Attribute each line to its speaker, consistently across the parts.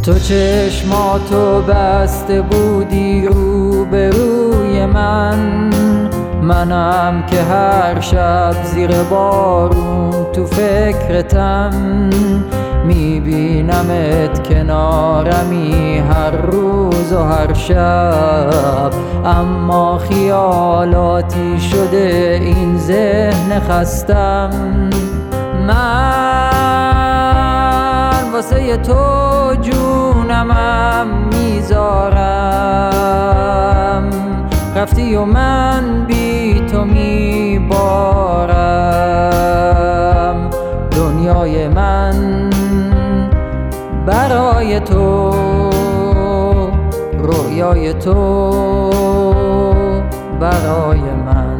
Speaker 1: تو چشماتو بسته بودی روبروی منم که هر شب زیر بارون تو فکرتم، میبینمت کنارمی هر روز و هر شب. اما خیالاتی شده این ذهن خستم، من واسه تو جونمم میذارم، رفتی و من بی تو میبارم. دنیای من برای تو، رویای تو برای من.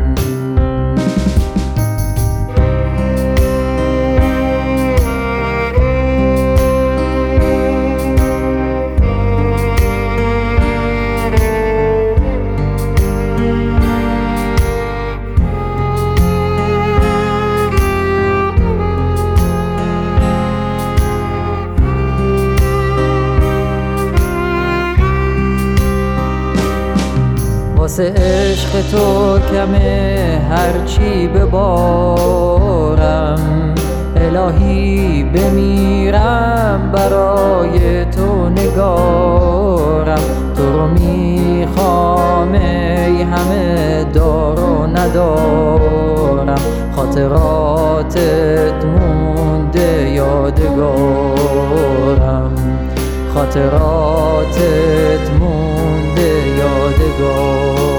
Speaker 1: واسه عشق تو کمه هرچی ببارم، الهی بمیرم برای تو نگارم. تو رو میخوام ای همه دار و ندارم، خاطراتت مونده یادگارم، خاطراتت مونده یادگارم.